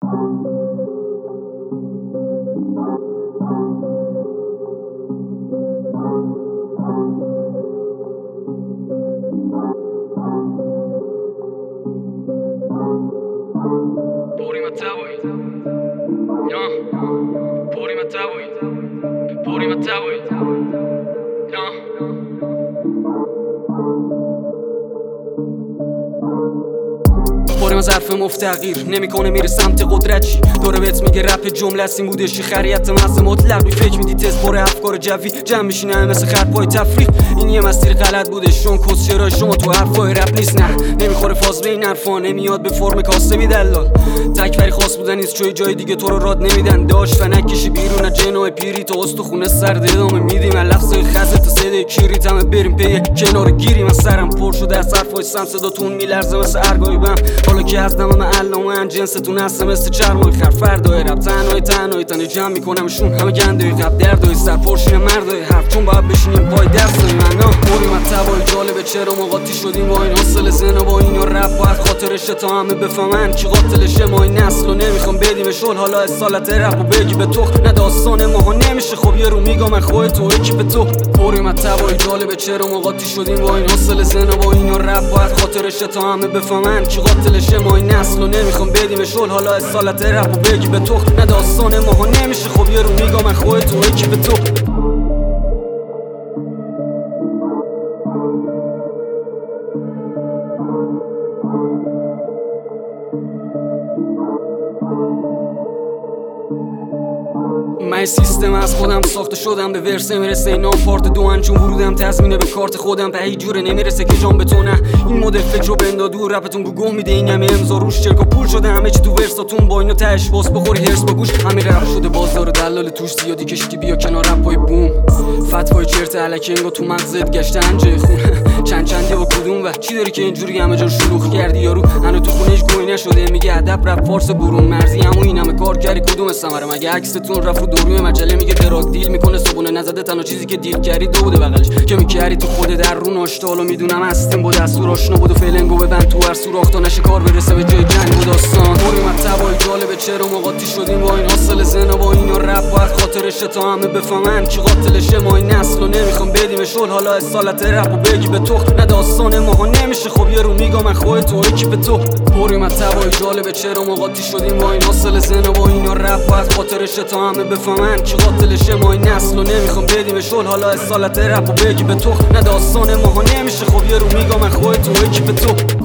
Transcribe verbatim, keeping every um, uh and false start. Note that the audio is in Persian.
Puri Matawi, no. Puri Matawi, Puri Matawi, no. بارم از حرف مفتقیر نمیکنه میره سمت قدرت چی داره بهت میگه رپ جمله است این بودش خریت محض مطلق بی فکر میدی تست پر افکار جوی جمع میشینه مثل خرپای تفریح این یه مسیر غلط بودش چون کسچرای شما تو حرفای رپ نیست نه نمیخوره فاز به این حرفا نمیاد به فرم کاسبی دلال تکبری خاص بودن نیست چوی جای دیگه تو رو راد نمیدن داشت و نکشی بیرون از جنای پیری تو استخونه سرد ادامه میدیم از لفظای خزت صدای کیریت همه بریم پی کنار گیریم از سرم پر شده از حرفای سم صداتون میلرزه مثل ارگای بم حالا که از دمم علامه جنستون هسته مثل چرمای خر فردای رب تنهای تنهای تنه جمع میکنمشون همه گندهای قب دردهای سر پرشین مردهای حرف چون باید بشینیم پای دستای من نا بریم از تبای جالبه چرا ما قاطی شدیم با این حاصل زنا با اینا رب باید خاطرشه تا همه بفهمن کی قاتلشه ما این نسل رو نمیخوام بدیم شل حالا اصالت رب و بگی به تو نه داستان ماها نمیشه خب یه رو میگم من خواهی تو یکی به تو بریم از تبای جالبه چرا ما قاطی شدیم با این حاصل زنا با اینا رب باید خاطرشه تا همه بفهمن کی قاتلشه ما این نسل رو نمیخوام بدیم شل حالا اصالت رپ و بگی به تو نه داستان ماها نمیشه خب یه رو میگم من خواهی تو یکی به تو من سیستم از خودم ساخته شدم به ورسه میرسه اینا پارت دو انچون ورودم تضمینه به کارت خودم به هیچ جوره نمیرسه که جان به تو نه این مدل فکر رو بندا دور رپتون گو گم میده این همه امضا روش چرکا پول شده همه چی تو ورساتون با اینو تهش باس بخوری هرس با گوش همین رپ شده بازار دلال توش زیادی کشتی بیا کنار رپای بوم فتوای چرت الکی انگار تو مغزت گشته انجه خون چند چندی و کدوم و چی داری که اینجوری همه جا شلوغ کردی یارو هنو تو خونش گوی نشده میگه ادب رپ فارس برون مرزی همون این همه کار کردی کدوم ثمره مگه عکستون رفت دروی مجله میگه دراگ دیل میکنه صبونه نزده تنها چیزی که دیل کردی دو بوده بغلش که میکردی تو خود در رو ناشتالو میدونم هستیم با دستور آشنا بود و فعلنگو ببند تو هر سوراخ تا نشه کار برسه به جای جنگ و داستان بریم از تبای جالبه چرا ما قاطی شدیم با این حاصل زنا با اینا رپ باید خاطرشه تا همه بفهمن کی قاتلشه ما این نسل رو نمیخوام بدیم شل حالا اصالت رپ و بگی به تو نه داستان ماها نمیشه خب یه رو میگم من خواهی تو یکی به تو بریم از تبای جالبه چرا ما قاطی شدیم با این حاصل زنا با اینا رپ باید خاطرشه تا همه بفهمن کی قاتلشه ما این نسل رو نمیخوام بدیم شل حالا اصالت رپ و بگی به تو نه داستان ماها نمیشه خب یه رو میگم من خواهی تو یکی به تو